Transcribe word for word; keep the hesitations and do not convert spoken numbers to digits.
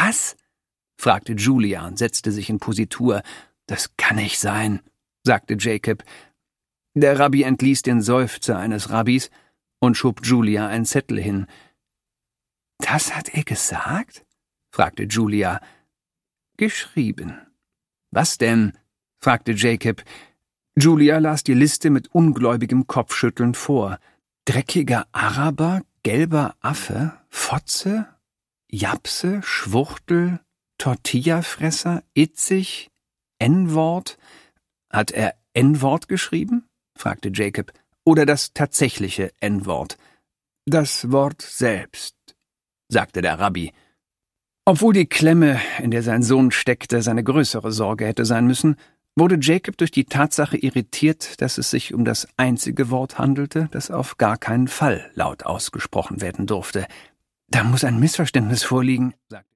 Was? Fragte Julia und setzte sich in Positur. »Das kann nicht sein«, sagte Jacob. Der Rabbi entließ den Seufzer eines Rabbis und schob Julia einen Zettel hin. »Das hat er gesagt?« fragte Julia. »Geschrieben.« »Was denn?« fragte Jacob. Julia las die Liste mit ungläubigem Kopfschütteln vor. Dreckiger Araber, gelber Affe, Fotze, Japse, Schwuchtel, Tortillafresser, Itzig, N-Wort. Hat er N-Wort geschrieben? Fragte Jacob. Oder das tatsächliche N-Wort? Das Wort selbst, sagte der Rabbi. Obwohl die Klemme, in der sein Sohn steckte, seine größere Sorge hätte sein müssen, wurde Jacob durch die Tatsache irritiert, dass es sich um das einzige Wort handelte, das auf gar keinen Fall laut ausgesprochen werden durfte. »Da muss ein Missverständnis vorliegen«, sagte